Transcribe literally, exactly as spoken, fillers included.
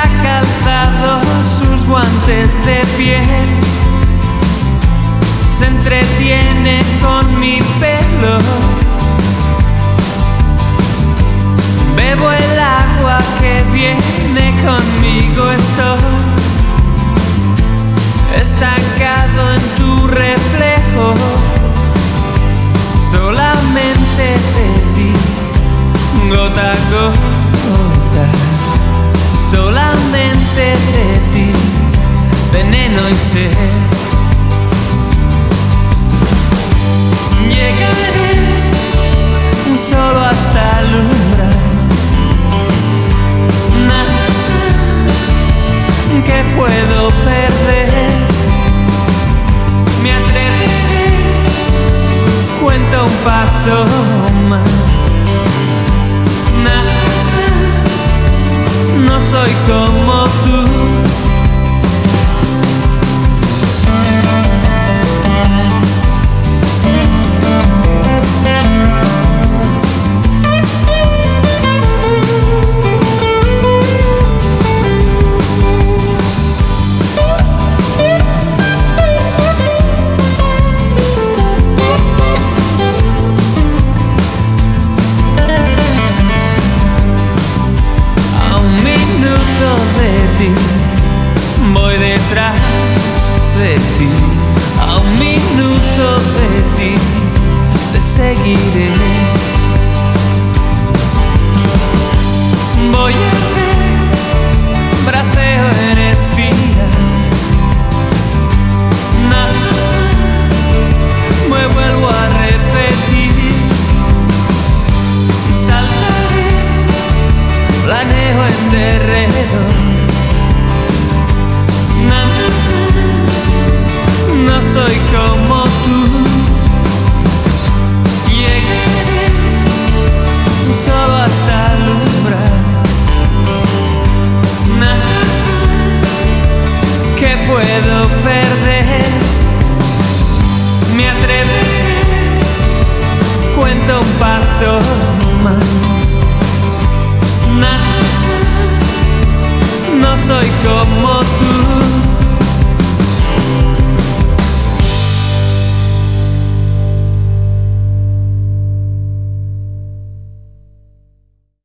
ha calzado sus guantes de piel, se entretiene con mi pelo. Bebo el agua que viene conmigo, estoy estancado en tu reflejo. Solamente te di gota a gota, solamente te di veneno y sed. Llegaré solo hasta el umbral, nada que puedo perder. Me atreveré, cuento un paso más. Nada, no soy como tú.